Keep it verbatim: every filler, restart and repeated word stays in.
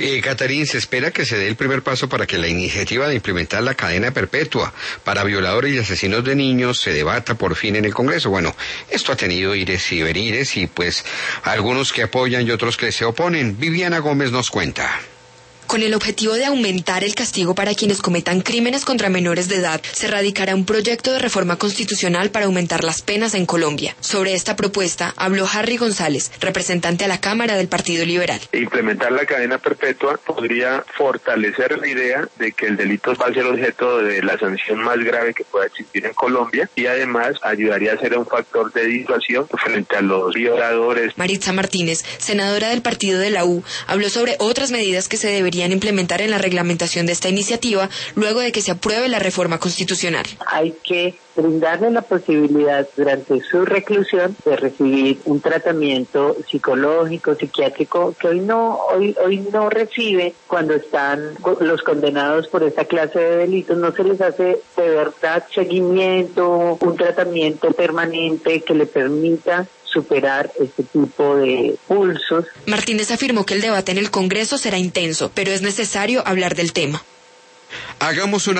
Eh, Catarín, se espera que se dé el primer paso para que la iniciativa de implementar la cadena perpetua para violadores y asesinos de niños se debata por fin en el Congreso. Bueno, esto ha tenido ires y venires y pues algunos que apoyan y otros que se oponen. Viviana Gómez nos cuenta. Con el objetivo de aumentar el castigo para quienes cometan crímenes contra menores de edad, se radicará un proyecto de reforma constitucional para aumentar las penas en Colombia. Sobre esta propuesta habló Harry González, representante a la Cámara del Partido Liberal. Implementar la cadena perpetua podría fortalecer la idea de que el delito va a ser objeto de la sanción más grave que pueda existir en Colombia y además ayudaría a ser un factor de disuasión frente a los violadores. Maritza Martínez, senadora del partido de la U, habló sobre otras medidas que se deberían implementar en la reglamentación de esta iniciativa luego de que se apruebe la reforma constitucional. Hay que brindarle la posibilidad durante su reclusión de recibir un tratamiento psicológico, psiquiátrico que hoy no hoy hoy no recibe cuando están los condenados por esta clase de delitos. No se les hace de verdad seguimiento, un tratamiento permanente que le permita superar este tipo de pulsos. Martínez afirmó que el debate en el Congreso será intenso, pero es necesario hablar del tema. Hagamos una